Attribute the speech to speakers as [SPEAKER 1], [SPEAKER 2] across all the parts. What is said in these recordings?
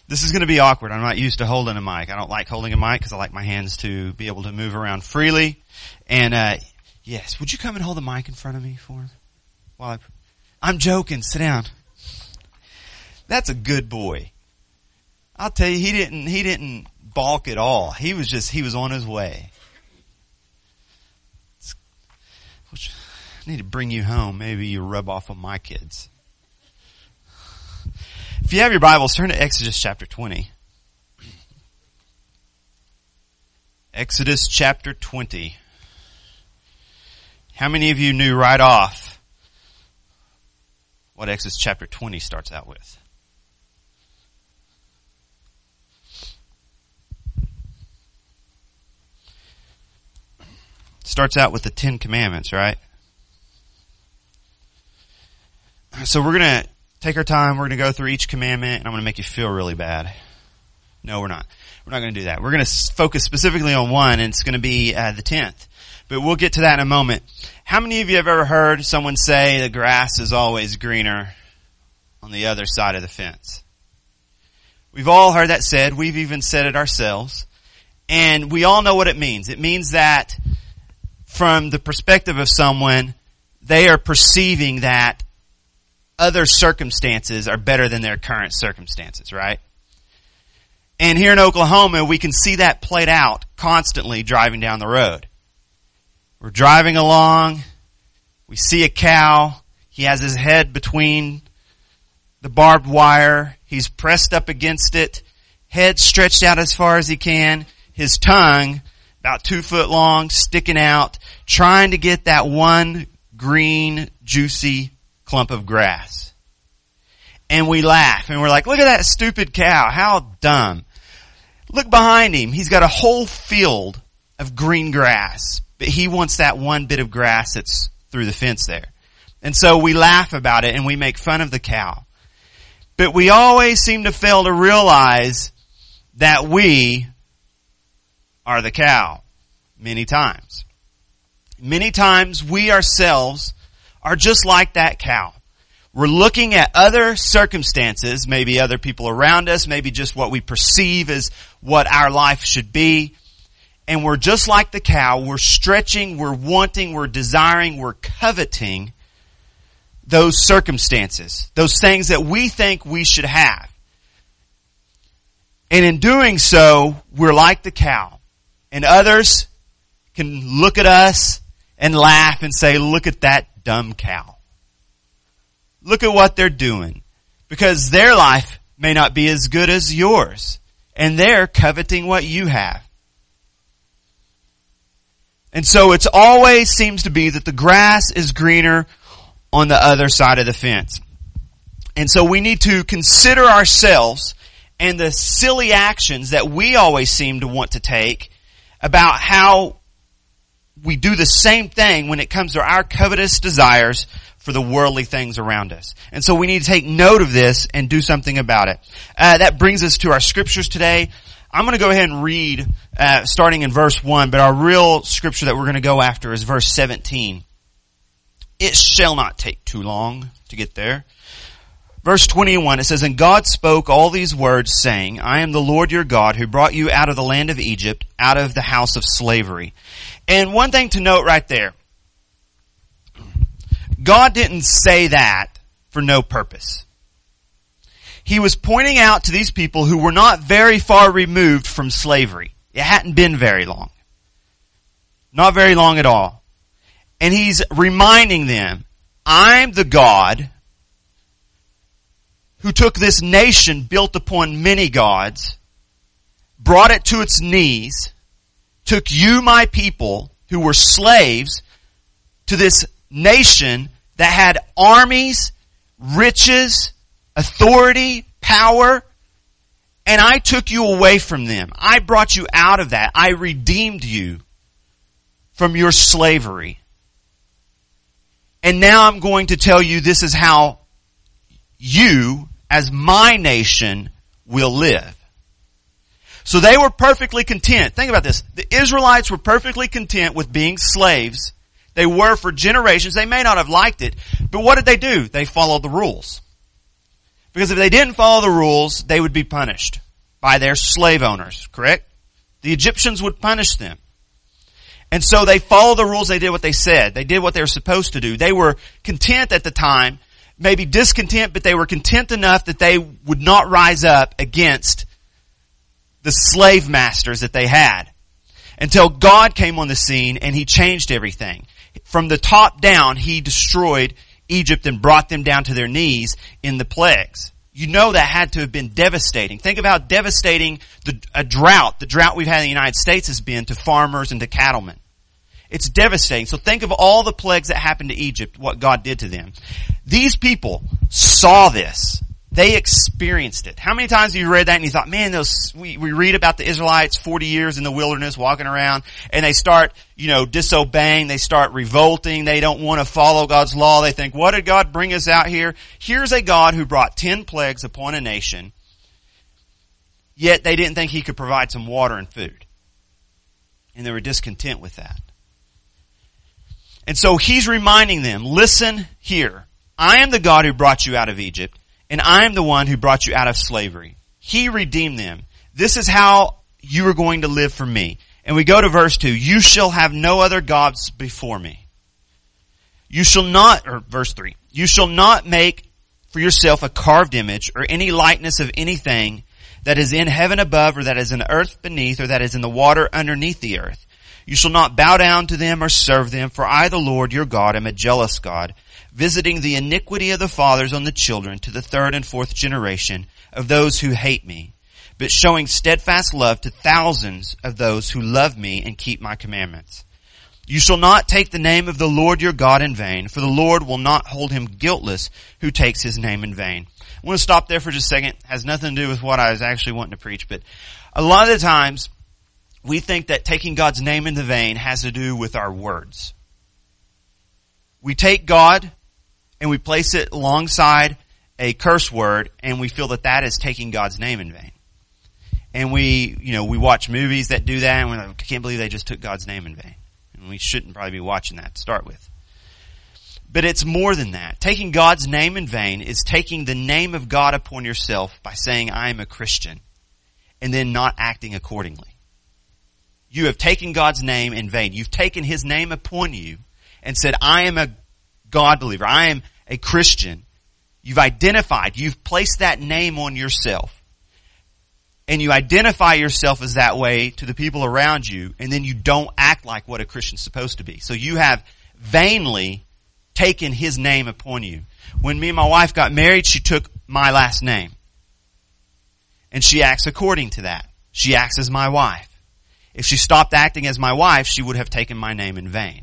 [SPEAKER 1] This is going to be awkward. I'm not used to holding a mic. I don't like holding a mic because I like my hands to be able to move around freely. And yes, would you come and hold the mic in front of me for me? While I'm joking. Sit down. That's a good boy. I'll tell you, he didn't balk at all. He was on his way. I need to bring you home. Maybe you rub off on my kids. If you have your Bibles, turn to Exodus chapter 20. Exodus chapter 20. How many of you knew right off what Exodus chapter 20 starts out with? It starts out with the 10 Commandments, right? So we're going to take our time. We're going to go through each commandment, and I'm going to make you feel really bad. No, we're not. We're not going to do that. We're going to focus specifically on one, and it's going to be the 10th. But we'll get to that in a moment. How many of you have ever heard someone say the grass is always greener on the other side of the fence? We've all heard that said. We've even said it ourselves. And we all know what it means. It means that from the perspective of someone, they are perceiving that other circumstances are better than their current circumstances, right? And here in Oklahoma, we can see that played out constantly driving down the road. We're driving along. We see a cow. He has his head between the barbed wire. He's pressed up against it. Head stretched out as far as he can. His tongue, about 2 foot long, sticking out, trying to get that one green, juicy clump of grass. And we laugh and we're like, look at that stupid cow. How dumb. Look behind him. He's got a whole field of green grass, but he wants that one bit of grass that's through the fence there. And so we laugh about it and we make fun of the cow. But we always seem to fail to realize that we are the cow many times. Many times we ourselves are just like that cow. We're looking at other circumstances, maybe other people around us, maybe just what we perceive as what our life should be. And we're just like the cow. We're stretching, we're wanting, we're desiring, we're coveting those circumstances, those things that we think we should have. And in doing so, we're like the cow. And others can look at us and laugh and say, look at that dumb cow. Look at what they're doing. Because their life may not be as good as yours. And they're coveting what you have. And so it always seems to be that the grass is greener on the other side of the fence. And so we need to consider ourselves and the silly actions that we always seem to want to take about how we do the same thing when it comes to our covetous desires for the worldly things around us. And so we need to take note of this and do something about it. That brings us to our scriptures today. I'm going to go ahead and read starting in verse 1, but our real scripture that we're going to go after is verse 17. It shall not take too long to get there. Verse 21, it says, And God spoke all these words, saying, I am the Lord your God, who brought you out of the land of Egypt, out of the house of slavery. And one thing to note right there, God didn't say that for no purpose. He was pointing out to these people who were not very far removed from slavery. It hadn't been very long. Not very long at all. And he's reminding them, I'm the God who took this nation built upon many gods, brought it to its knees, took you, my people, who were slaves, to this nation that had armies, riches, authority, power, and I took you away from them. I brought you out of that. I redeemed you from your slavery. And now I'm going to tell you this is how you, as my nation, will live. So they were perfectly content. Think about this. The Israelites were perfectly content with being slaves. They were for generations. They may not have liked it, but what did they do? They followed the rules. Because if they didn't follow the rules, they would be punished by their slave owners, correct? The Egyptians would punish them. And so they followed the rules, they did what they said. They did what they were supposed to do. They were content at the time, maybe discontent, but they were content enough that they would not rise up against the slave masters that they had. Until God came on the scene and He changed everything. From the top down, He destroyed Egypt and brought them down to their knees in the plagues. You know that had to have been devastating. Think of how devastating the drought we've had in the United States has been to farmers and to cattlemen. It's devastating. So think of all the plagues that happened to Egypt, what God did to them. These people saw this. They experienced it. How many times have you read that and you thought, man, we read about the Israelites 40 years in the wilderness walking around and they start, disobeying, they start revolting, they don't want to follow God's law. They think, what did God bring us out here? Here's a God who brought 10 plagues upon a nation, yet they didn't think He could provide some water and food. And they were discontent with that. And so He's reminding them, listen here, I am the God who brought you out of Egypt. And I am the one who brought you out of slavery. He redeemed them. This is how you are going to live for me. And we go to verse 2. You shall have no other gods before me. You shall not, or verse 3. You shall not make for yourself a carved image or any likeness of anything that is in heaven above or that is in the earth beneath or that is in the water underneath the earth. You shall not bow down to them or serve them, for I, the Lord your God, am a jealous God, visiting the iniquity of the fathers on the children to the third and fourth generation of those who hate me, but showing steadfast love to thousands of those who love me and keep my commandments. You shall not take the name of the Lord your God in vain, for the Lord will not hold him guiltless who takes His name in vain. I want to stop there for just a second. It has nothing to do with what I was actually wanting to preach, but a lot of the times we think that taking God's name in the vain has to do with our words. We take God and we place it alongside a curse word, and we feel that that is taking God's name in vain. And we watch movies that do that, and we're like, I can't believe they just took God's name in vain. And we shouldn't probably be watching that to start with. But it's more than that. Taking God's name in vain is taking the name of God upon yourself by saying, I am a Christian, and then not acting accordingly. You have taken God's name in vain. You've taken His name upon you and said, I am a God believer. I am a Christian. You've identified. You've placed that name on yourself. And you identify yourself as that way to the people around you, and then you don't act like what a Christian's supposed to be. So you have vainly taken His name upon you. When me and my wife got married, she took my last name. And she acts according to that. She acts as my wife. If she stopped acting as my wife, she would have taken my name in vain.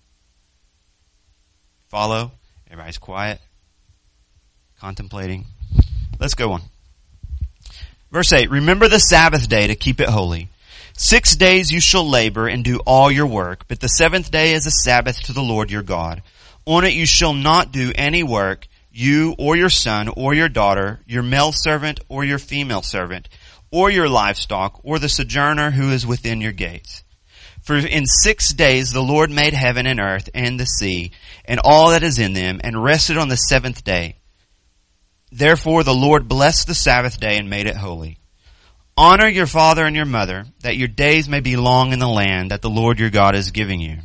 [SPEAKER 1] Follow? Everybody's quiet. Contemplating. Let's go on. Verse 8, remember the Sabbath day to keep it holy. 6 days you shall labor and do all your work, but the seventh day is a Sabbath to the Lord your God. On it you shall not do any work, you or your son or your daughter, your male servant or your female servant, or your livestock, or the sojourner who is within your gates. For in 6 days the Lord made heaven and earth and the sea, and all that is in them, and rested on the seventh day. Therefore the Lord blessed the Sabbath day and made it holy. Honor your father and your mother, that your days may be long in the land that the Lord your God is giving you.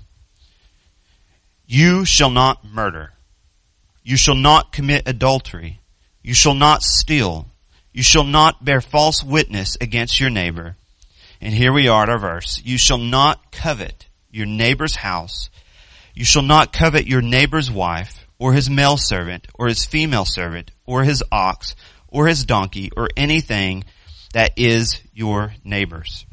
[SPEAKER 1] You shall not murder. You shall not commit adultery. You shall not steal. You shall not bear false witness against your neighbor. And here we are at our verse. You shall not covet your neighbor's house. You shall not covet your neighbor's wife, or his male servant, or his female servant, or his ox, or his donkey, or anything that is your neighbor's.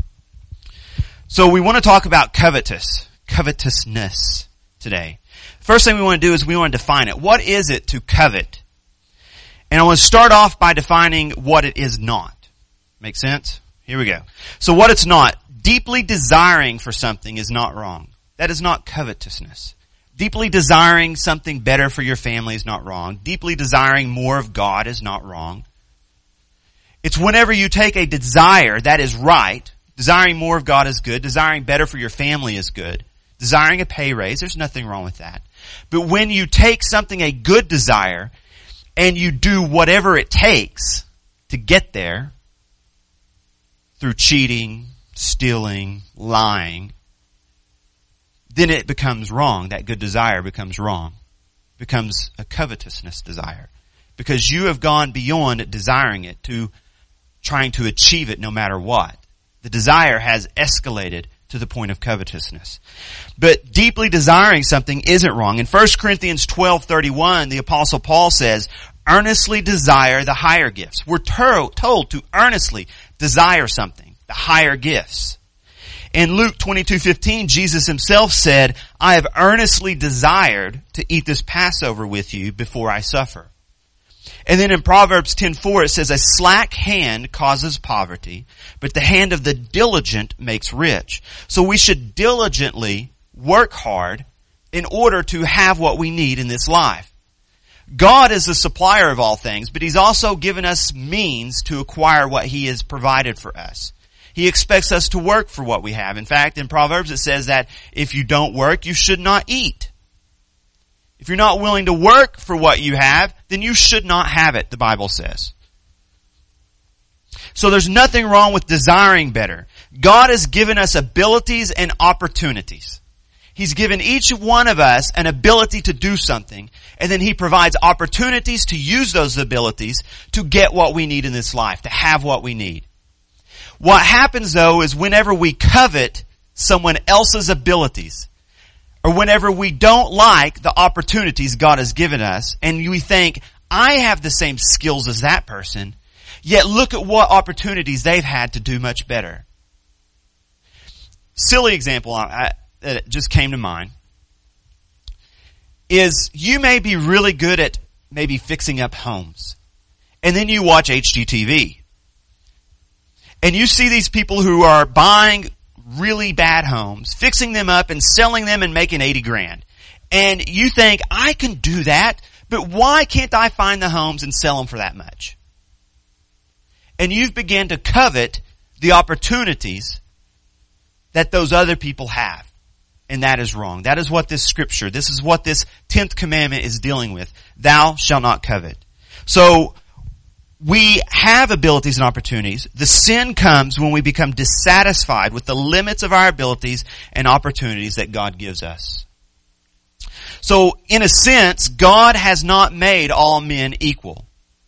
[SPEAKER 1] So we want to talk about covetousness today. First thing we want to do is we want to define it. What is it to covet? And I want to start off by defining what it is not. Make sense? Here we go. So what it's not, deeply desiring for something is not wrong. That is not covetousness. Deeply desiring something better for your family is not wrong. Deeply desiring more of God is not wrong. It's whenever you take a desire that is right, desiring more of God is good, desiring better for your family is good, desiring a pay raise, there's nothing wrong with that. But when you take something, a good desire, and you do whatever it takes to get there through cheating, stealing, lying, then it becomes wrong. That good desire becomes wrong. Becomes a covetousness desire. Because you have gone beyond desiring it to trying to achieve it no matter what. The desire has escalated to the point of covetousness. But deeply desiring something isn't wrong. In 1 Corinthians 12:31, the Apostle Paul says, earnestly desire the higher gifts. We're told to earnestly desire something, the higher gifts. In Luke 22:15, Jesus himself said, I have earnestly desired to eat this Passover with you before I suffer. And then in Proverbs 10:4 it says, a slack hand causes poverty, but the hand of the diligent makes rich. So we should diligently work hard in order to have what we need in this life. God is the supplier of all things, but He's also given us means to acquire what He has provided for us. He expects us to work for what we have. In fact, in Proverbs it says that if you don't work, you should not eat. If you're not willing to work for what you have, then you should not have it, the Bible says. So there's nothing wrong with desiring better. God has given us abilities and opportunities. He's given each one of us an ability to do something, and then He provides opportunities to use those abilities to get what we need in this life, to have what we need. What happens though is whenever we covet someone else's abilities, or whenever we don't like the opportunities God has given us, and we think, I have the same skills as that person, yet look at what opportunities they've had to do much better. Silly example that just came to mind is you may be really good at maybe fixing up homes, and then you watch HGTV. And you see these people who are buying really bad homes, fixing them up and selling them and making 80 grand. And you think, I can do that, but why can't I find the homes and sell them for that much? And you've begun to covet the opportunities that those other people have. And that is wrong. That is what this scripture, this is what this 10th commandment is dealing with. Thou shalt not covet. So, we have abilities and opportunities. The sin comes when we become dissatisfied with the limits of our abilities and opportunities that God gives us. So, in a sense, God has not made all men equal.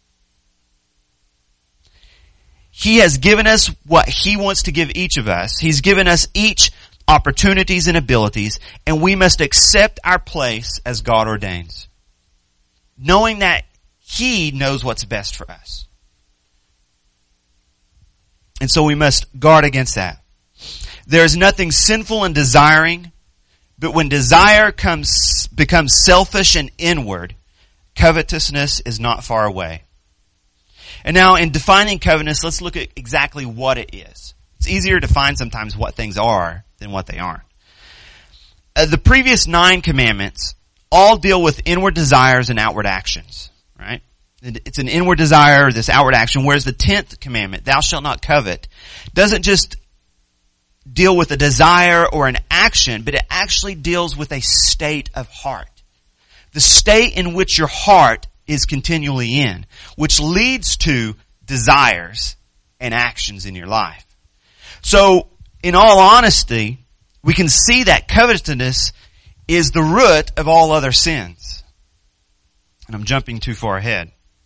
[SPEAKER 1] He has given us what He wants to give each of us. He's given us each opportunities and abilities, and we must accept our place as God ordains, knowing that He knows what's best for us. And so we must guard against that. There is nothing sinful in desiring, but when desire becomes selfish and inward, covetousness is not far away. And now in defining covetousness, let's look at exactly what it is. It's easier to find sometimes what things are than what they aren't. The previous 9 commandments all deal with inward desires and outward actions, right? It's an inward desire, this outward action, whereas the 10th commandment, thou shalt not covet, doesn't just deal with a desire or an action, but it actually deals with a state of heart. The state in which your heart is continually in, which leads to desires and actions in your life. So, in all honesty, we can see that covetousness is the root of all other sins. And I'm jumping too far ahead.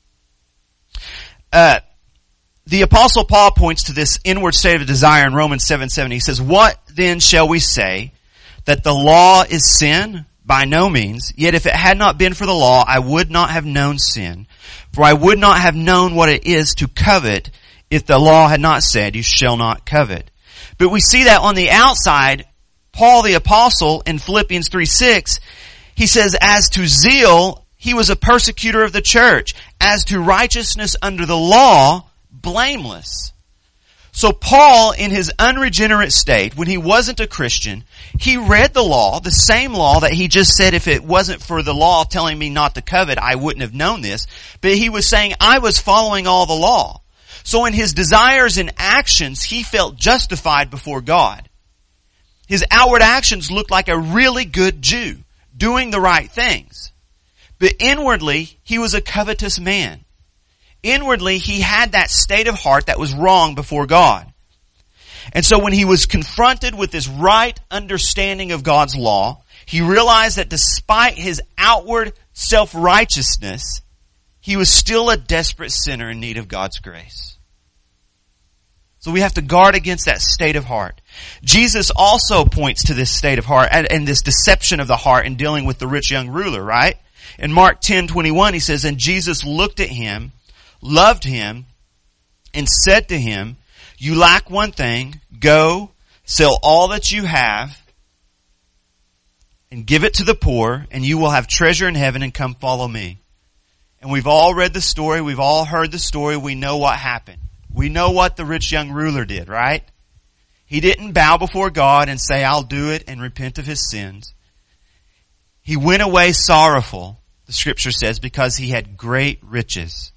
[SPEAKER 1] The Apostle Paul points to this inward state of desire in Romans 7:7. He says, what then shall we say? That the law is sin? By no means. Yet if it had not been for the law, I would not have known sin. For I would not have known what it is to covet if the law had not said, you shall not covet. But we see that on the outside, Paul the Apostle in Philippians 3:6, he says, as to zeal, he was a persecutor of the church. As to righteousness under the law, blameless. So Paul, in his unregenerate state, when he wasn't a Christian, he read the law, the same law that he just said, if it wasn't for the law telling me not to covet, I wouldn't have known this. But he was saying, I was following all the law. So in his desires and actions, he felt justified before God. His outward actions looked like a really good Jew, doing the right things. But inwardly, he was a covetous man. Inwardly, he had that state of heart that was wrong before God. And so when he was confronted with this right understanding of God's law, he realized that despite his outward self-righteousness, he was still a desperate sinner in need of God's grace. So we have to guard against that state of heart. Jesus also points to this state of heart and this deception of the heart in dealing with the rich young ruler, right? In Mark 10:21, he says, "And Jesus looked at him, loved him, and said to him, 'You lack one thing. Go, sell all that you have, and give it to the poor, and you will have treasure in heaven, and come follow me.'" And we've all read the story. We've all heard the story. We know what happened. We know what the rich young ruler did, right? He didn't bow before God and say, "I'll do it," and repent of his sins. He went away sorrowful, the scripture says, because he had great riches.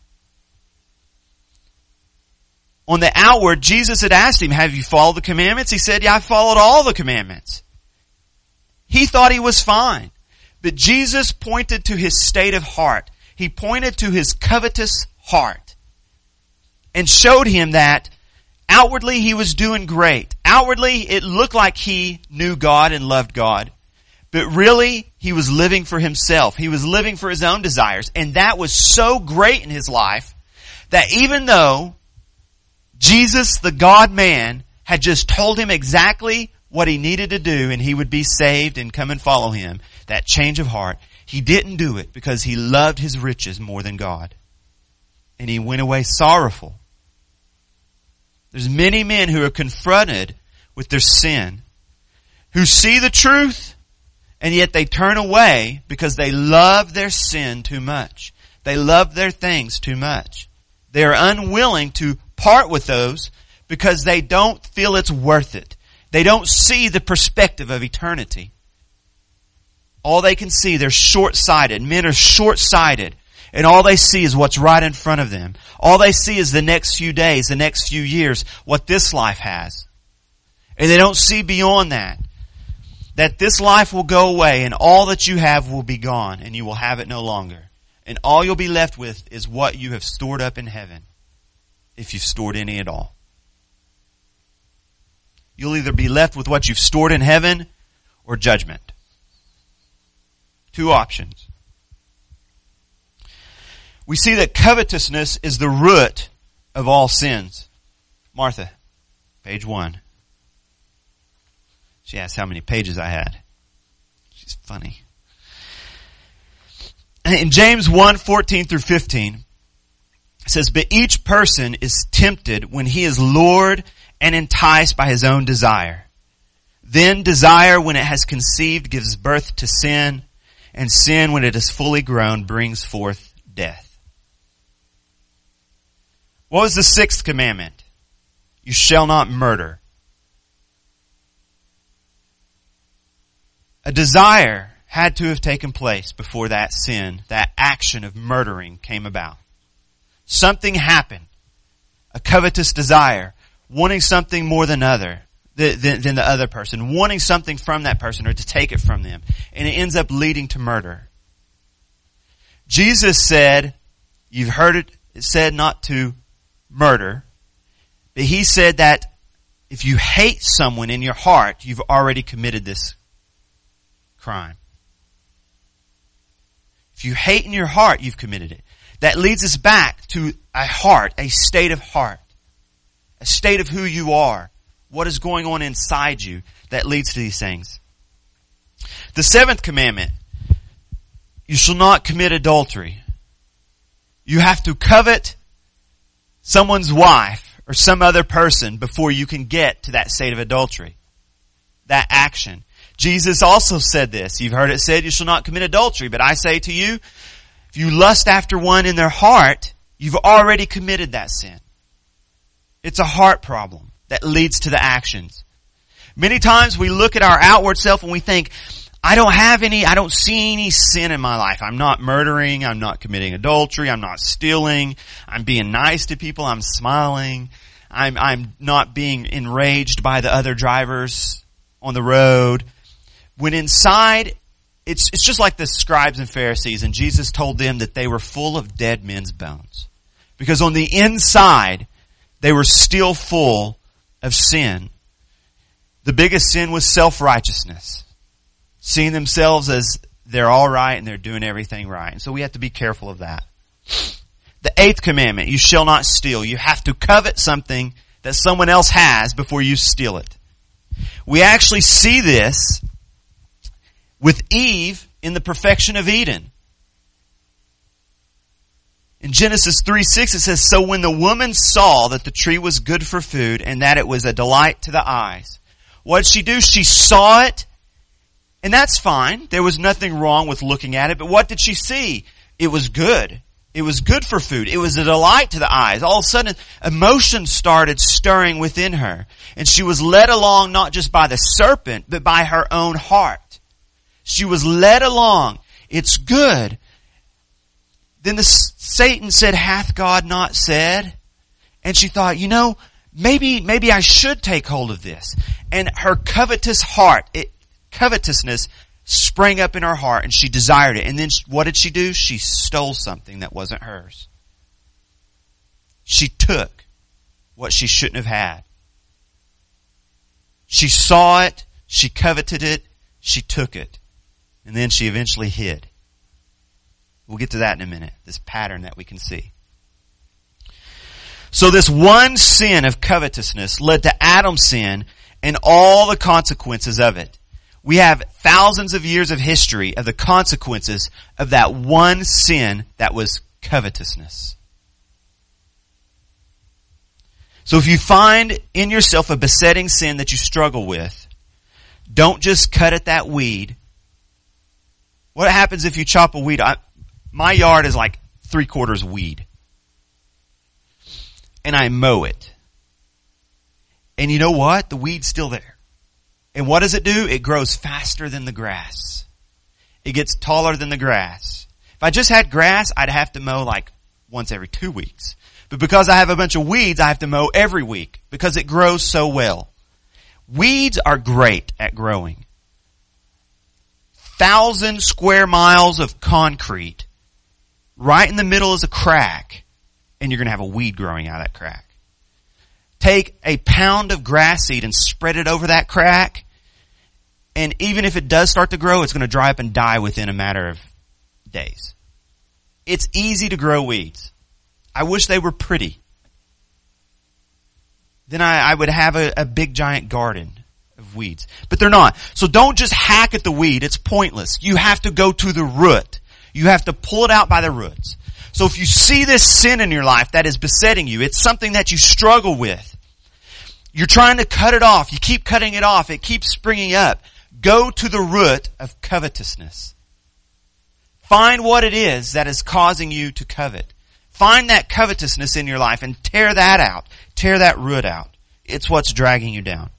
[SPEAKER 1] On the outward, Jesus had asked him, "Have you followed the commandments?" He said, "Yeah, I followed all the commandments." He thought he was fine. But Jesus pointed to his state of heart. He pointed to his covetous heart and showed him that outwardly he was doing great. Outwardly it looked like he knew God and loved God. But really he was living for himself. He was living for his own desires. And that was so great in his life that even though Jesus, the God-man, had just told him exactly what he needed to do and he would be saved and come and follow him, that change of heart, he didn't do it because he loved his riches more than God. And he went away sorrowful. There's many men who are confronted with their sin, who see the truth, and yet they turn away because they love their sin too much. They love their things too much. They are unwilling to part with those because they don't feel it's worth it. They don't see the perspective of eternity. All they can see, they're short-sighted. Men are short-sighted. And all they see is what's right in front of them. All they see is the next few days, the next few years, what this life has. And they don't see beyond that. That this life will go away and all that you have will be gone and you will have it no longer. And all you'll be left with is what you have stored up in heaven, if you've stored any at all. You'll either be left with what you've stored in heaven or judgment. Two options. We see that covetousness is the root of all sins. Martha, page 1. She asked how many pages I had. She's funny. In James 1:14-15, it says, "But each person is tempted when he is lured and enticed by his own desire. Then desire, when it has conceived, gives birth to sin, and sin, when it is fully grown, brings forth death." What was the 6th commandment? You shall not murder. A desire had to have taken place before that sin, that action of murdering came about. Something happened. A covetous desire, wanting something more than the other person, wanting something from that person or to take it from them. And it ends up leading to murder. Jesus said, you've heard it said not to murder, but he said that if you hate someone in your heart, you've already committed this crime. If you hate in your heart, you've committed it. That leads us back to a heart, a state of heart, a state of who you are, what is going on inside you that leads to these things. The 7th commandment, you shall not commit adultery. You have to covet someone's wife or some other person before you can get to that state of adultery, that action. Jesus also said this. You've heard it said, you shall not commit adultery. But I say to you, if you lust after one in their heart, you've already committed that sin. It's a heart problem that leads to the actions. Many times we look at our outward self and we think, I don't see any sin in my life. I'm not murdering. I'm not committing adultery. I'm not stealing. I'm being nice to people. I'm smiling. I'm not being enraged by the other drivers on the road. When inside it's just like the scribes and Pharisees, and Jesus told them that they were full of dead men's bones. Because on the inside, they were still full of sin. The biggest sin was self-righteousness. Seeing themselves as they're all right and they're doing everything right. And so we have to be careful of that. The 8th commandment, you shall not steal. You have to covet something that someone else has before you steal it. We actually see this with Eve in the perfection of Eden. In Genesis 3:6 it says, so when the woman saw that the tree was good for food and that it was a delight to the eyes. What did she do? She saw it, and that's fine. There was nothing wrong with looking at it, but what did she see? It was good. It was good for food. It was a delight to the eyes. All of a sudden, emotions started stirring within her. And she was led along not just by the serpent, but by her own heart. She was led along. It's good. Then Satan said, hath God not said? And she thought, maybe I should take hold of this. And her covetousness sprang up in her heart, and she desired it. And then what did she do? She stole something that wasn't hers. She took what she shouldn't have had. She saw it, she coveted it, she took it. And then she eventually hid. We'll get to that in a minute, this pattern that we can see. So this one sin of covetousness led to Adam's sin and all the consequences of it. We have thousands of years of history of the consequences of that one sin that was covetousness. So if you find in yourself a besetting sin that you struggle with, don't just cut at that weed. What happens if you chop a weed? My yard is like 3/4 weed. And I mow it. And you know what? The weed's still there. And what does it do? It grows faster than the grass. It gets taller than the grass. If I just had grass, I'd have to mow like once every 2 weeks. But because I have a bunch of weeds, I have to mow every week because it grows so well. Weeds are great at growing. 1,000 square miles of concrete. Right in the middle is a crack. And you're going to have a weed growing out of that crack. Take a pound of grass seed and spread it over that crack. And even if it does start to grow, it's going to dry up and die within a matter of days. It's easy to grow weeds. I wish they were pretty. Then I would have a big giant garden of weeds. But they're not. So don't just hack at the weed. It's pointless. You have to go to the root. You have to pull it out by the roots. So if you see this sin in your life that is besetting you, it's something that you struggle with. You're trying to cut it off. You keep cutting it off. It keeps springing up. Go to the root of covetousness. Find what it is that is causing you to covet. Find that covetousness in your life and tear that out. Tear that root out. It's what's dragging you down.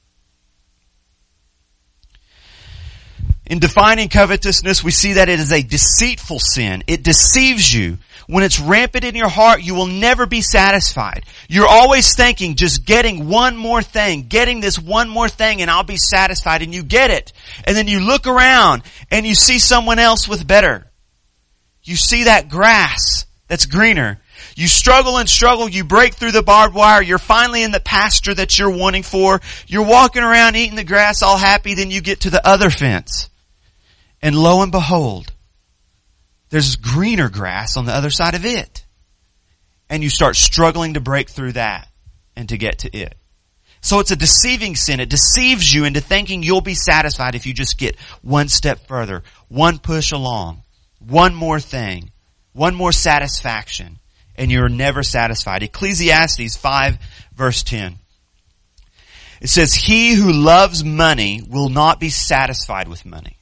[SPEAKER 1] In defining covetousness, we see that it is a deceitful sin. It deceives you. When it's rampant in your heart, you will never be satisfied. You're always thinking, just getting one more thing, getting this one more thing, and I'll be satisfied. And you get it. And then you look around and you see someone else with better. You see that grass that's greener. You struggle and struggle. You break through the barbed wire. You're finally in the pasture that you're wanting for. You're walking around eating the grass all happy. Then you get to the other fence. And lo and behold, there's greener grass on the other side of it. And you start struggling to break through that and to get to it. So it's a deceiving sin. It deceives you into thinking you'll be satisfied if you just get one step further, one push along, one more thing, one more satisfaction, and you're never satisfied. Ecclesiastes 5 verse 10. It says, he who loves money will not be satisfied with money,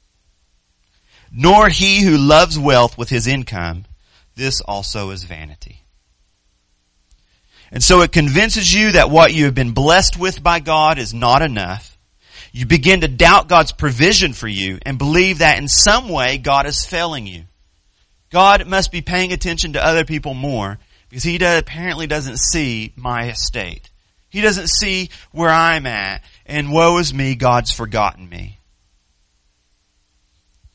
[SPEAKER 1] nor he who loves wealth with his income. This also is vanity. And so it convinces you that what you have been blessed with by God is not enough. You begin to doubt God's provision for you and believe that in some way God is failing you. God must be paying attention to other people more because he apparently doesn't see my estate. He doesn't see where I'm at, and woe is me, God's forgotten me.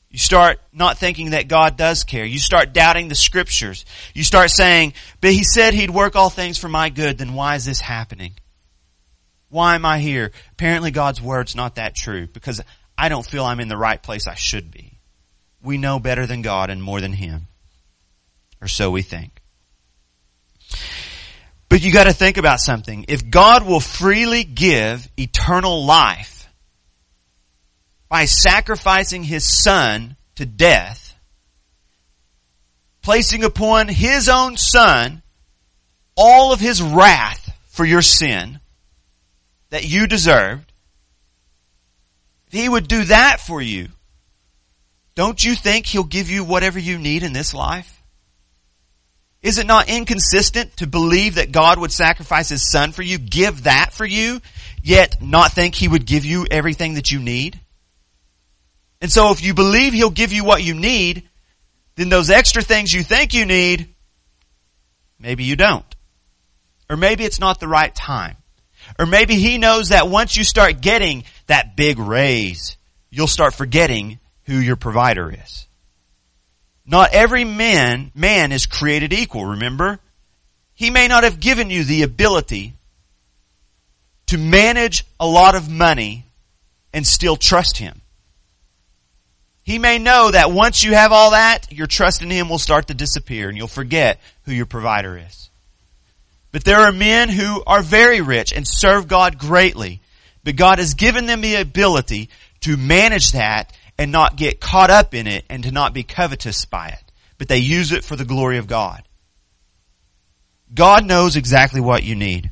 [SPEAKER 1] You start not thinking that God does care. You start doubting the scriptures. You start saying, but he said he'd work all things for my good, then why is this happening? Why am I here? Apparently God's word's not that true because I don't feel I'm in the right place I should be. We know better than God and more than him. Or so we think. But you got to think about something. If God will freely give eternal life by sacrificing his son to death, placing upon his own son all of his wrath for your sin that you deserved, if he would do that for you, don't you think he'll give you whatever you need in this life? Is it not inconsistent to believe that God would sacrifice his son for you, give that for you, yet not think he would give you everything that you need? And so if you believe he'll give you what you need, then those extra things you think you need, maybe you don't. Or maybe it's not the right time. Or maybe he knows that once you start getting that big raise, you'll start forgetting who your provider is. Not every man is created equal, remember? He may not have given you the ability to manage a lot of money and still trust him. He may know that once you have all that, your trust in him will start to disappear and you'll forget who your provider is. But there are men who are very rich and serve God greatly, but God has given them the ability to manage that and not get caught up in it and to not be covetous by it. But they use it for the glory of God. God knows exactly what you need.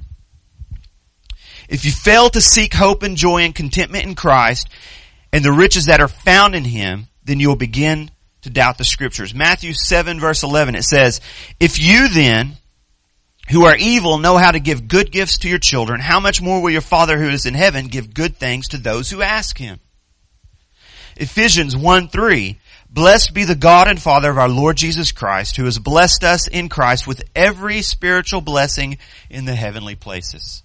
[SPEAKER 1] If you fail to seek hope and joy and contentment in Christ and the riches that are found in him, then you'll begin to doubt the scriptures. Matthew 7 verse 11, it says, if you then, who are evil, know how to give good gifts to your children, how much more will your Father who is in heaven give good things to those who ask him? Ephesians 1:3, blessed be the God and Father of our Lord Jesus Christ, who has blessed us in Christ with every spiritual blessing in the heavenly places.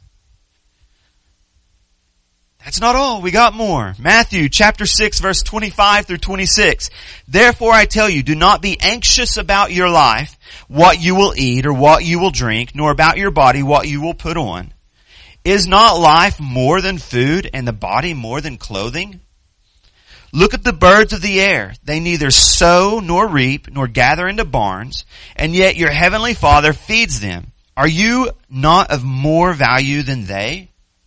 [SPEAKER 1] That's not all. We got more. Matthew chapter 6 verse 25 through 26. Therefore I tell you, do not be anxious about your life, what you will eat or what you will drink, nor about your body, what you will put on. Is not life more than food and the body more than clothing? Look at the birds of the air. They neither sow nor reap nor gather into barns, and yet your heavenly Father feeds them. Are you not of more value than they?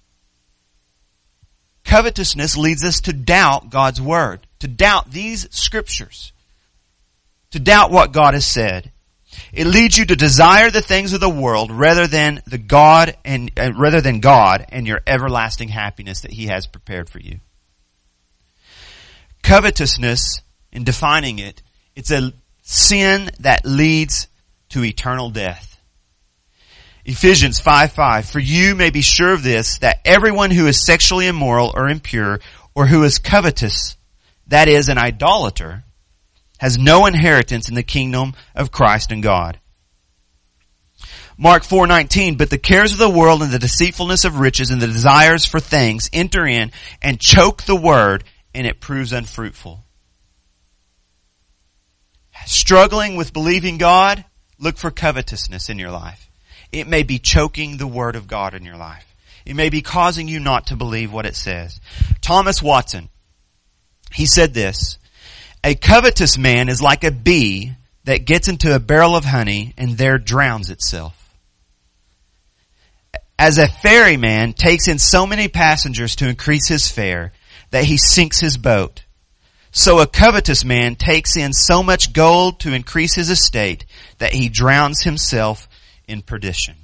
[SPEAKER 1] Covetousness leads us to doubt God's word, to doubt these scriptures, to doubt what God has said. It leads you to desire the things of the world rather than God and your everlasting happiness that he has prepared for you. Covetousness, in defining it, it's a sin that leads to eternal death. Ephesians 5:5, for you may be sure of this, that everyone who is sexually immoral or impure, or who is covetous, that is, an idolater, has no inheritance in the kingdom of Christ and God. Mark 4:19, but the cares of the world and the deceitfulness of riches and the desires for things enter in and choke the word, and it proves unfruitful. Struggling with believing God, look for covetousness in your life. It may be choking the word of God in your life. It may be causing you not to believe what it says. Thomas Watson, he said this, a covetous man is like a bee that gets into a barrel of honey and there drowns itself. As a ferryman takes in so many passengers to increase his fare that he sinks his boat, so a covetous man takes in so much gold to increase his estate that he drowns himself in perdition.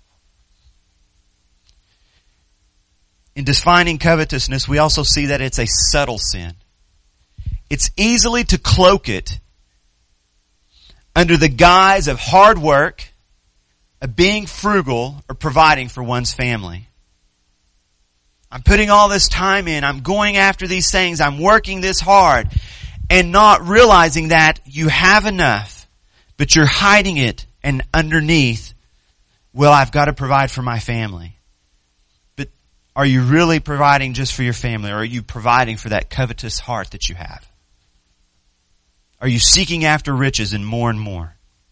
[SPEAKER 1] In defining covetousness, we also see that it's a subtle sin. It's easily to cloak it under the guise of hard work, of being frugal, or providing for one's family. I'm putting all this time in, I'm going after these things, I'm working this hard, and not realizing that you have enough, but you're hiding it, and underneath, well, I've got to provide for my family. But are you really providing just for your family, or are you providing for that covetous heart that you have? Are you seeking after riches and more?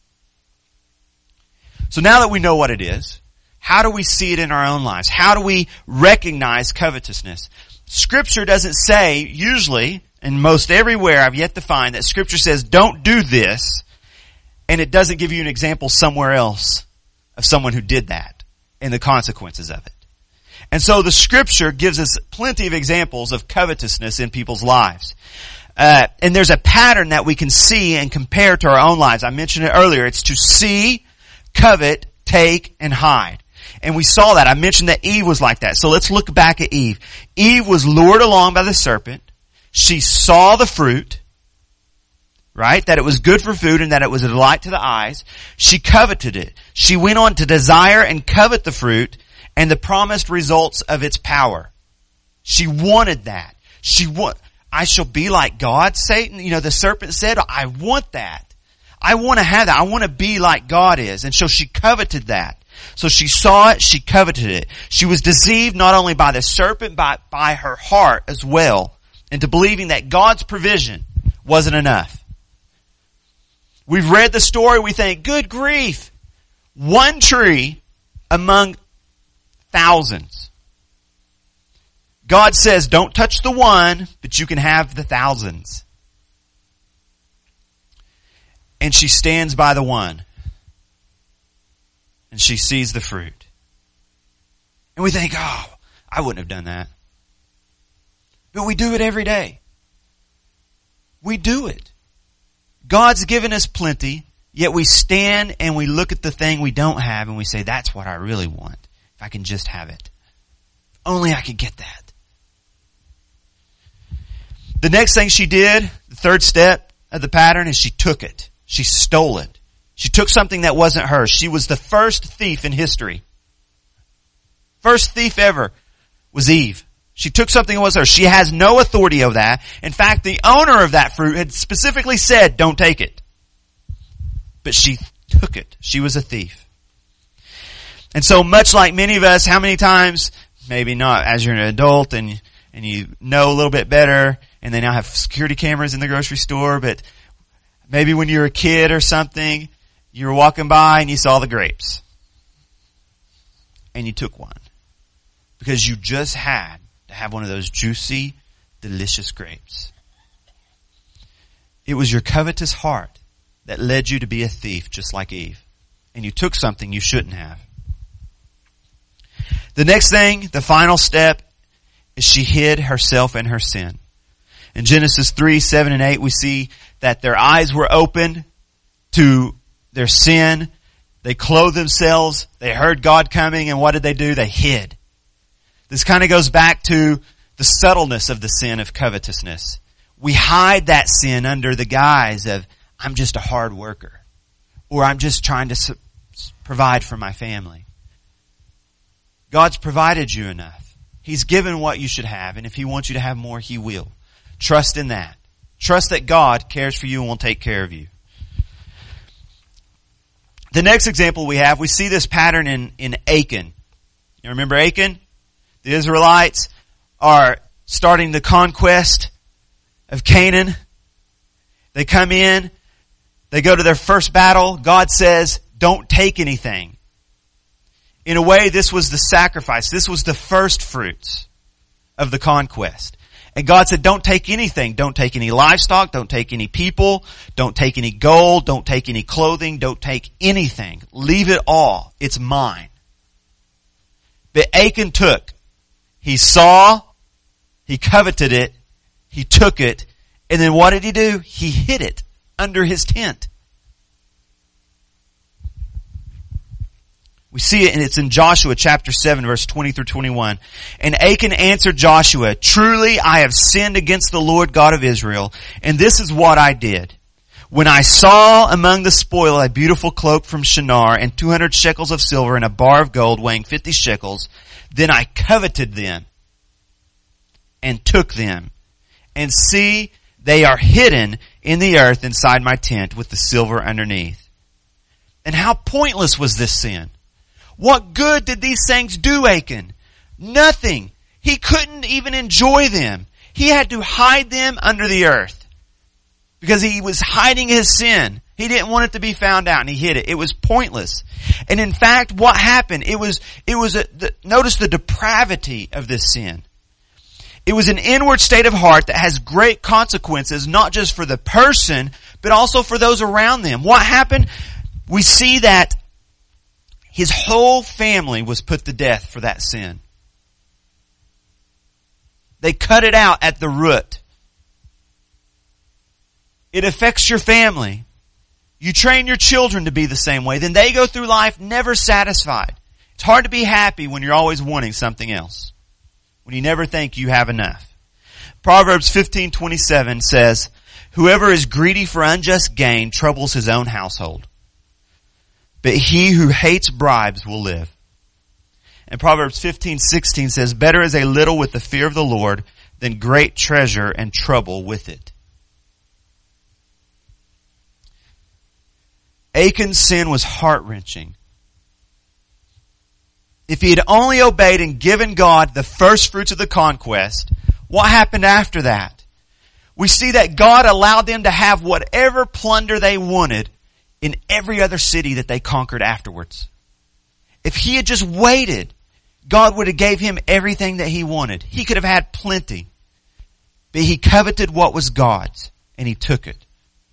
[SPEAKER 1] So now that we know what it is, how do we see it in our own lives? How do we recognize covetousness? Scripture doesn't say, usually, and most everywhere I've yet to find, that Scripture says, don't do this, and it doesn't give you an example somewhere else of someone who did that and the consequences of it. And so the Scripture gives us plenty of examples of covetousness in people's lives. And there's a pattern that we can see and compare to our own lives. I mentioned it earlier. It's to see, covet, take, and hide. And we saw that. I mentioned that Eve was like that. So let's look back at Eve. Eve was lured along by the serpent. She saw the fruit, right? That it was good for food and that it was a delight to the eyes. She coveted it. She went on to desire and covet the fruit and the promised results of its power. She wanted that. I shall be like God, Satan. You know, the serpent said, I want that. I want to have that. I want to be like God is. And so she coveted that. So she saw it, she coveted it. She was deceived not only by the serpent, but by her heart as well, into believing that God's provision wasn't enough. We've read the story, we think, good grief. One tree among thousands. God says, don't touch the one, but you can have the thousands. And she stands by the one. And she sees the fruit. And we think, oh, I wouldn't have done that. But we do it every day. We do it. God's given us plenty, yet we stand and we look at the thing we don't have and we say, that's what I really want. If I can just have it. If only I could get that. The next thing she did, the third step of the pattern, is she took it. She stole it. She took something that wasn't hers. She was the first thief in history. First thief ever was Eve. She took something that was hers. She has no authority over that. In fact, the owner of that fruit had specifically said, don't take it. But she took it. She was a thief. And so much like many of us, how many times, maybe not as you're an adult and you know a little bit better, and they now have security cameras in the grocery store, but maybe when you were a kid or something, you were walking by and you saw the grapes. And you took one. Because you just had to have one of those juicy, delicious grapes. It was your covetous heart that led you to be a thief, just like Eve. And you took something you shouldn't have. The next thing, the final step, is she hid herself and her sin. In Genesis 3, 7, and 8, we see that their eyes were opened to their sin. They clothed themselves. They heard God coming, and what did they do? They hid. This kind of goes back to the subtleness of the sin of covetousness. We hide that sin under the guise of, I'm just a hard worker, or I'm just trying to provide for my family. God's provided you enough. He's given what you should have, and if He wants you to have more, He will. Trust in that. Trust that God cares for you and will take care of you. The next example we have, we see this pattern in Achan. You remember Achan? The Israelites are starting the conquest of Canaan. They come in. They go to their first battle. God says, don't take anything. In a way, this was the sacrifice. This was the first fruits of the conquest. And God said, don't take anything. Don't take any livestock. Don't take any people. Don't take any gold. Don't take any clothing. Don't take anything. Leave it all. It's mine. But Achan took. He saw. He coveted it. He took it. And then what did he do? He hid it under his tent. We see it, and it's in Joshua chapter 7, verse 20 through 21. And Achan answered Joshua, truly I have sinned against the Lord God of Israel, and this is what I did. When I saw among the spoil a beautiful cloak from Shinar, and 200 shekels of silver, and a bar of gold weighing 50 shekels, then I coveted them, and took them. And see, they are hidden in the earth inside my tent, with the silver underneath. And how pointless was this sin? What good did these things do Achan? Nothing. He couldn't even enjoy them. He had to hide them under the earth because he was hiding his sin. He didn't want it to be found out, and he hid it. It was pointless. And in fact, what happened? Notice the depravity of this sin. It was an inward state of heart that has great consequences, not just for the person, but also for those around them. What happened? We see that his whole family was put to death for that sin. They cut it out at the root. It affects your family. You train your children to be the same way. Then they go through life never satisfied. It's hard to be happy when you're always wanting something else, when you never think you have enough. Proverbs 15:27 says, "Whoever is greedy for unjust gain troubles his own household, but he who hates bribes will live." And Proverbs 15:16 says, "Better is a little with the fear of the Lord than great treasure and trouble with it." Achan's sin was heart-wrenching. If he had only obeyed and given God the first fruits of the conquest, what happened after that? We see that God allowed them to have whatever plunder they wanted in every other city that they conquered afterwards. If he had just waited, God would have gave him everything that he wanted. He could have had plenty. But he coveted what was God's, and he took it.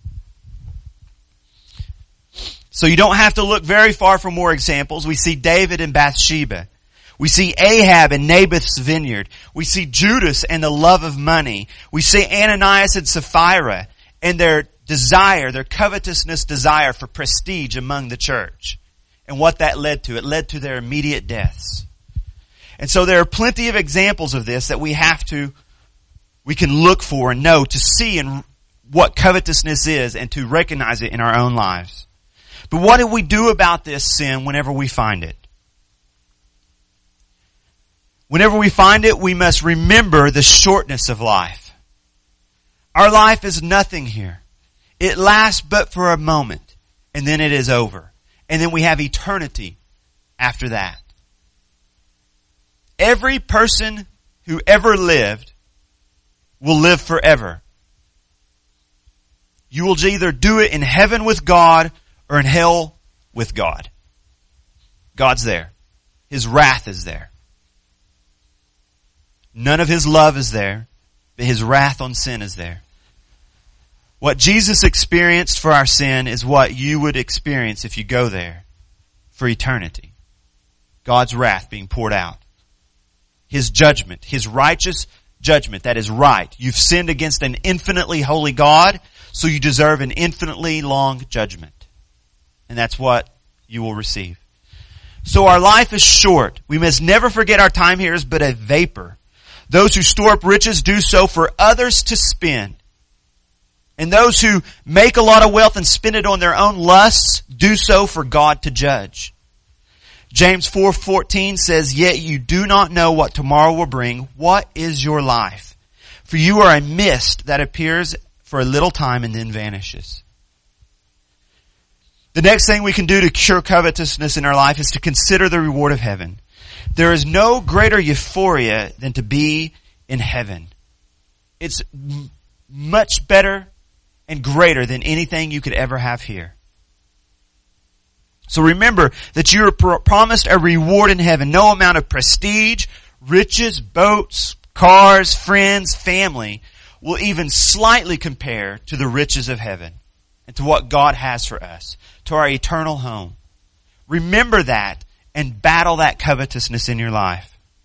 [SPEAKER 1] So you don't have to look very far for more examples. We see David and Bathsheba. We see Ahab and Naboth's vineyard. We see Judas and the love of money. We see Ananias and Sapphira and their desire, their covetousness desire for prestige among the church. And what that led to. It led to their immediate deaths. And so there are plenty of examples of this that we can look for and know to see and what covetousness is and to recognize it in our own lives. But what do we do about this sin whenever we find it? Whenever we find it, we must remember the shortness of life. Our life is nothing here. It lasts but for a moment, and then it is over. And then we have eternity after that. Every person who ever lived will live forever. You will either do it in heaven with God or in hell with God. God's there. His wrath is there. None of His love is there, but His wrath on sin is there. What Jesus experienced for our sin is what you would experience if you go there for eternity. God's wrath being poured out. His judgment, His righteous judgment that is right. You've sinned against an infinitely holy God, so you deserve an infinitely long judgment. And that's what you will receive. So our life is short. We must never forget our time here is but a vapor. Those who store up riches do so for others to spend. And those who make a lot of wealth and spend it on their own lusts do so for God to judge. James 4:14 says, "Yet you do not know what tomorrow will bring. What is your life? For you are a mist that appears for a little time and then vanishes." The next thing we can do to cure covetousness in our life is to consider the reward of heaven. There is no greater euphoria than to be in heaven. It's much better and greater than anything you could ever have here. So remember that you are promised a reward in heaven. No amount of prestige, riches, boats, cars, friends, family will even slightly compare to the riches of heaven and to what God has for us, to our eternal home. Remember that and battle that covetousness in your life.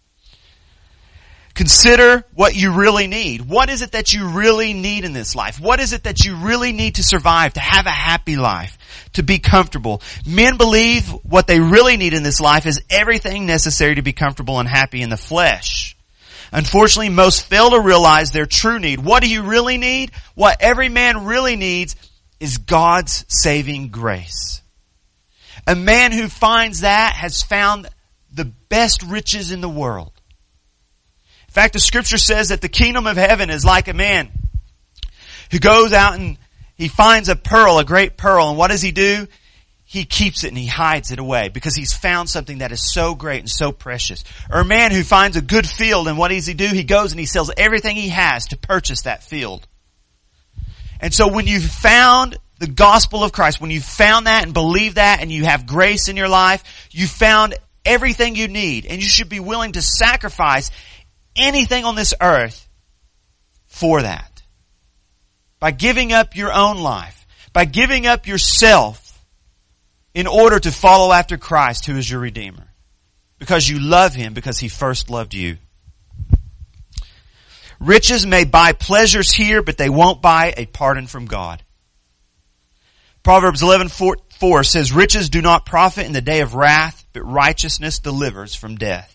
[SPEAKER 1] Consider what you really need. What is it that you really need in this life? What is it that you really need to survive, to have a happy life, to be comfortable? Men believe what they really need in this life is everything necessary to be comfortable and happy in the flesh. Unfortunately, most fail to realize their true need. What do you really need? What every man really needs is God's saving grace. A man who finds that has found the best riches in the world. In fact, the scripture says that the kingdom of heaven is like a man who goes out and he finds a pearl, a great pearl, and what does he do? He keeps it and he hides it away because he's found something that is so great and so precious. Or a man who finds a good field, and what does he do? He goes and he sells everything he has to purchase that field. And so when you've found the gospel of Christ, when you've found that and believe that and you have grace in your life, you've found everything you need, and you should be willing to sacrifice anything on this earth for that. By giving up your own life, by giving up yourself in order to follow after Christ, who is your Redeemer. Because you love Him, because He first loved you. Riches may buy pleasures here, but they won't buy a pardon from God. Proverbs 11:4 says, riches do not profit in the day of wrath, but righteousness delivers from death.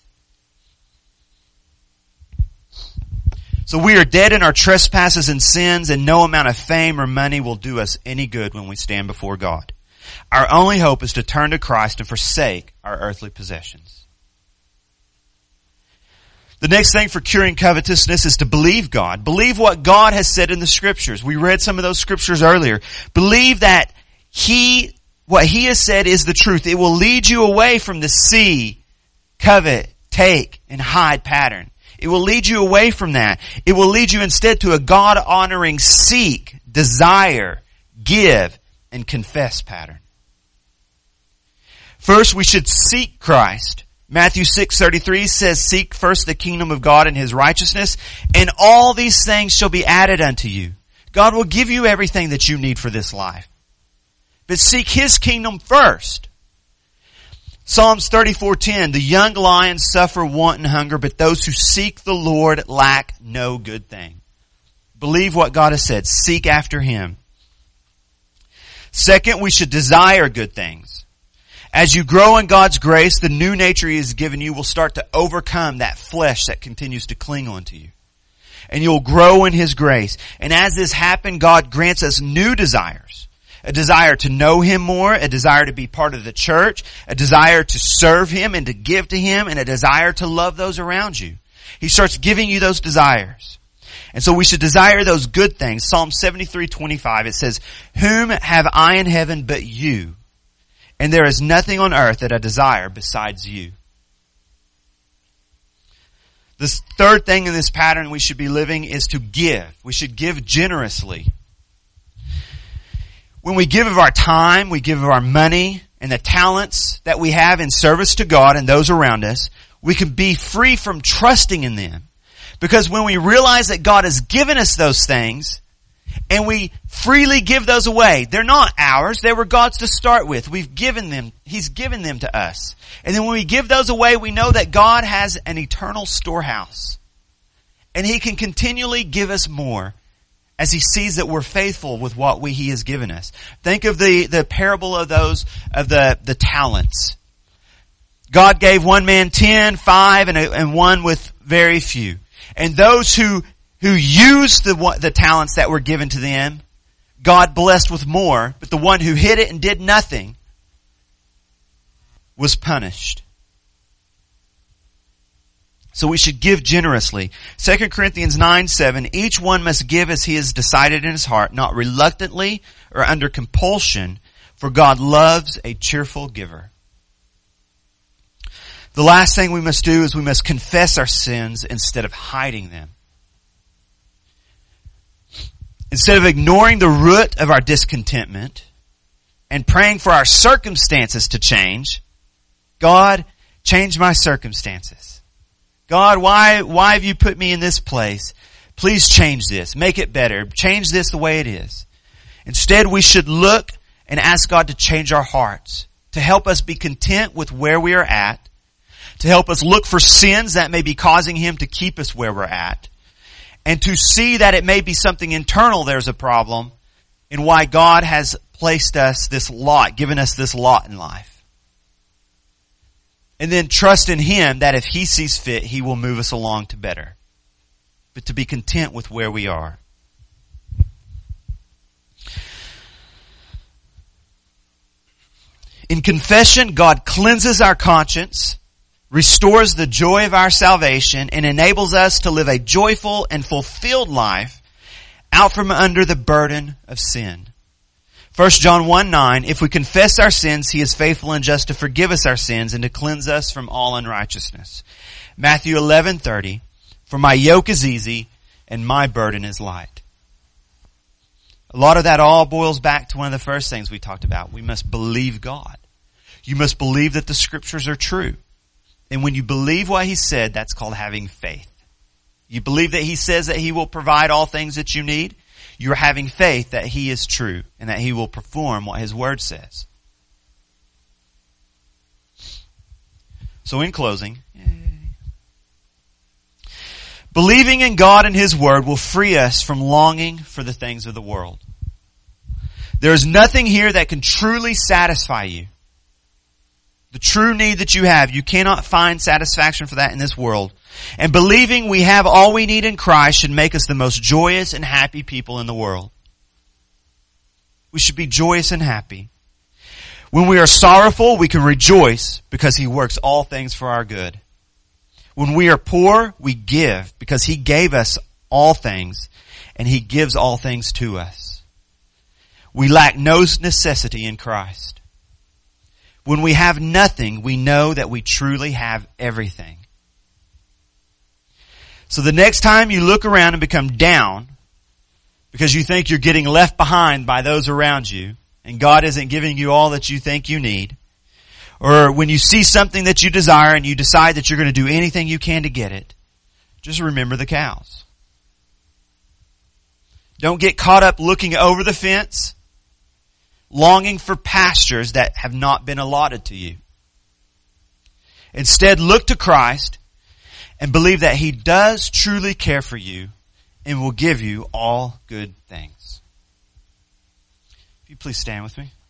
[SPEAKER 1] So we are dead in our trespasses and sins, and no amount of fame or money will do us any good when we stand before God. Our only hope is to turn to Christ and forsake our earthly possessions. The next thing for curing covetousness is to believe God. Believe what God has said in the Scriptures. We read some of those Scriptures earlier. Believe that what He has said is the truth. It will lead you away from the see, covet, take, and hide pattern. It will lead you away from that. It will lead you instead to a God-honoring seek, desire, give, and confess pattern. First, we should seek Christ. Matthew 6:33 says, seek first the kingdom of God and His righteousness, and all these things shall be added unto you. God will give you everything that you need for this life. But seek His kingdom first. Psalms 34:10, the young lions suffer want and hunger, but those who seek the Lord lack no good thing. Believe what God has said. Seek after Him. Second, we should desire good things. As you grow in God's grace, the new nature He has given you will start to overcome that flesh that continues to cling onto you. And you'll grow in His grace. And as this happens, God grants us new desires. A desire to know Him more, a desire to be part of the church, a desire to serve Him and to give to Him, and a desire to love those around you. He starts giving you those desires. And so we should desire those good things. Psalm 73:25, it says, whom have I in heaven but you? And there is nothing on earth that I desire besides you. The third thing in this pattern we should be living is to give. We should give generously. When we give of our time, we give of our money and the talents that we have in service to God and those around us, we can be free from trusting in them. Because when we realize that God has given us those things, and we freely give those away, they're not ours, they were God's to start with. We've given them, He's given them to us. And then when we give those away, we know that God has an eternal storehouse. And He can continually give us more as He sees that we're faithful with what He has given us. Think of the parable of the talents. God gave one man 10, 5, and one with very few. And those who used the talents that were given to them, God blessed with more, but the one who hid it and did nothing was punished. So we should give generously. 2 Corinthians 9:7, each one must give as he has decided in his heart, not reluctantly or under compulsion, for God loves a cheerful giver. The last thing we must do is we must confess our sins instead of hiding them. Instead of ignoring the root of our discontentment and praying for our circumstances to change, God, change my circumstances. God, why have you put me in this place? Please change this. Make it better. Change this the way it is. Instead, we should look and ask God to change our hearts, to help us be content with where we are at, to help us look for sins that may be causing Him to keep us where we're at, and to see that it may be something internal there's a problem, and why God has placed us this lot, given us this lot in life. And then trust in Him that if He sees fit, He will move us along to better. But to be content with where we are. In confession, God cleanses our conscience, restores the joy of our salvation, and enables us to live a joyful and fulfilled life out from under the burden of sin. 1 John 1:9, if we confess our sins, He is faithful and just to forgive us our sins and to cleanse us from all unrighteousness. Matthew 11:30, for my yoke is easy and my burden is light. A lot of that all boils back to one of the first things we talked about. We must believe God. You must believe that the scriptures are true. And when you believe what he said, that's called having faith. You believe that he says that he will provide all things that you need. You're having faith that he is true and that he will perform what his word says. So in closing, believing in God and his word will free us from longing for the things of the world. There is nothing here that can truly satisfy you. The true need that you have, you cannot find satisfaction for that in this world. And believing we have all we need in Christ should make us the most joyous and happy people in the world. We should be joyous and happy. When we are sorrowful, we can rejoice because he works all things for our good. When we are poor, we give because he gave us all things and he gives all things to us. We lack no necessity in Christ. When we have nothing, we know that we truly have everything. So the next time you look around and become down because you think you're getting left behind by those around you and God isn't giving you all that you think you need, or when you see something that you desire and you decide that you're going to do anything you can to get it, just remember the cows. Don't get caught up looking over the fence, longing for pastures that have not been allotted to you. Instead, look to Christ and believe that he does truly care for you and will give you all good things. If you please stand with me.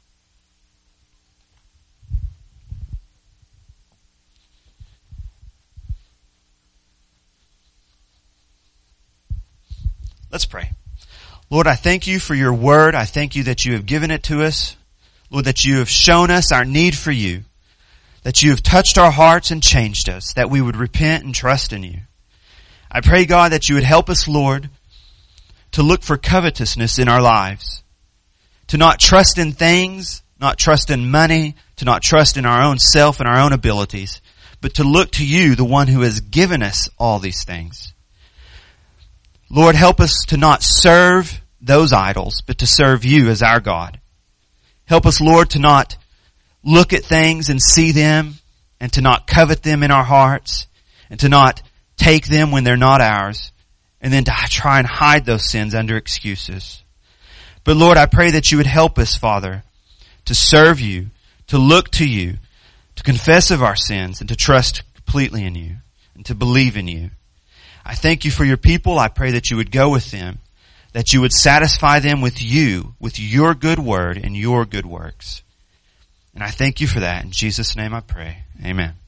[SPEAKER 1] Let's pray. Lord, I thank you for your word. I thank you that you have given it to us. Lord, that you have shown us our need for you. That you have touched our hearts and changed us. That we would repent and trust in you. I pray, God, that you would help us, Lord, to look for covetousness in our lives. To not trust in things, not trust in money, to not trust in our own self and our own abilities, but to look to you, the one who has given us all these things. Lord, help us to not serve those idols, but to serve you as our God. Help us, Lord, to not look at things and see them, and to not covet them in our hearts, and to not take them when they're not ours, and then to try and hide those sins under excuses. But Lord, I pray that you would help us, Father, to serve you, to look to you, to confess of our sins, and to trust completely in you, and to believe in you. I thank you for your people. I pray that you would go with them, that you would satisfy them with you, with your good word and your good works. And I thank you for that. In Jesus' name I pray. Amen.